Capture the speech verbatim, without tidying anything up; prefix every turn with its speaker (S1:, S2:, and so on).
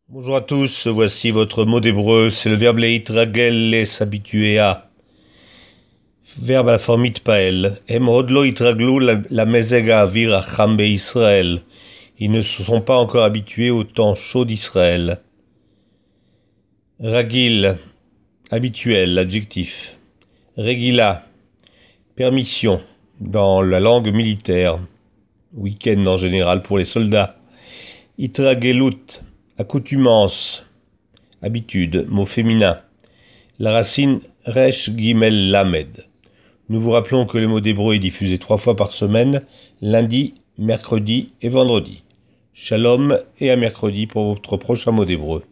S1: Bonjour à tous, voici votre mot d'hébreu, c'est le verbe leitragel, s'habituer à. Verbe à la forme itpael. Em hodlo itraglu la mezeg ha'avir hacham be'Israël. Ils ne se sont pas encore habitués au temps chaud d'Israël. Ragil, habituel, adjectif. Regila, permission, dans la langue militaire. Week-end en général pour les soldats. Itragelut, accoutumance, habitude, mot féminin. La racine resh gimel lamed. Nous vous rappelons que le mot d'hébreu est diffusé trois fois par semaine, lundi, mercredi et vendredi. Shalom et à mercredi pour votre prochain mot d'hébreu.